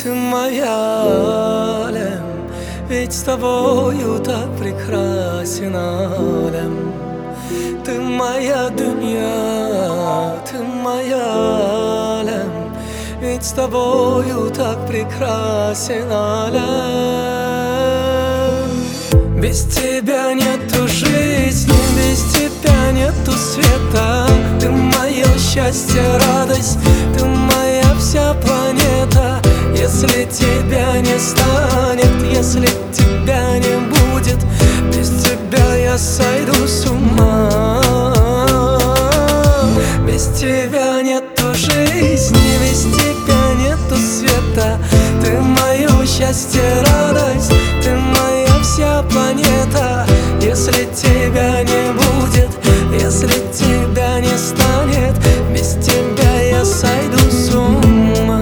Ты моя, ведь с тобою так прекрасен алем. Ты моя дунья, ты моя, ведь с тобою так прекрасен алем. Без тебя нету жизни, без тебя нету света. Ты мое счастье, радость, ты моя вся планета. Если тебя не станет, если тебя не будет, без тебя я сойду с ума. Без тебя нету жизни, без тебя нету света. Ты мое счастье, радость, ты моя вся планета. Если тебя не будет, если тебя не станет, без тебя я сойду с ума.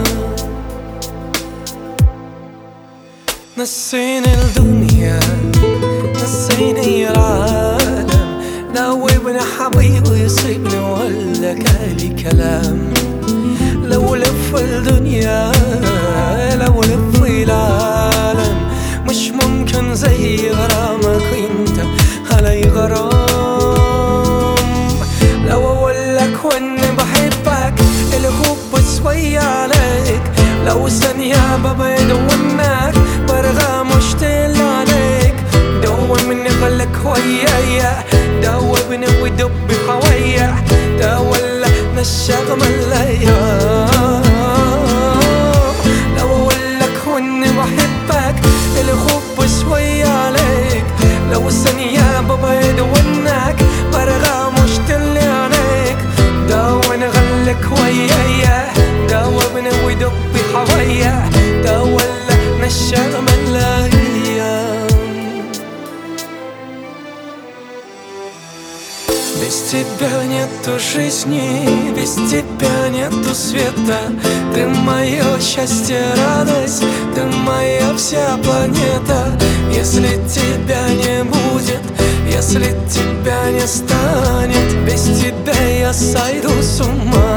نسيني الدنيا نسيني العالم، دوبني حبيبي يصيبني ولا قالي كلام. لو لف الدنيا لو لف العالم مش ممكن زي غرامك انت علي غرام. لو اقولك واني بحبك الحب شوية عليك، لو ثانية ببعد عنك برغى مشتاق عليك. دوبني خليك ويايا، دوبني ودب حوايا، تولى نشغم الليالي. لو اقولك واني بحبك الحب شوية عليك، لو ثانية ببعد عنك برغى مشتاق عليك. دوبني خليك ويايا، دوبني ودب حوايا، تولى نشغم الليالي. Без тебя нету жизни, без тебя нету света. Ты мое счастье, радость, ты моя вся планета. Если тебя не будет, если тебя не станет, без тебя я сойду с ума.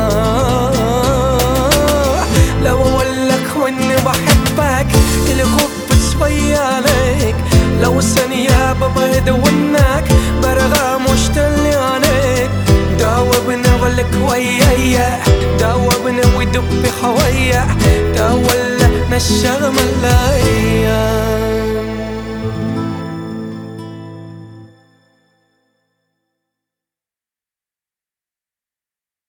لو اقولك واني بحبك الحب شوية عليك، لو ثانية ببعد عنك برغى مشتاق عليك. دوبني خليك ويايا، دوبني ودب حوايا، تولى نشغم الليالي.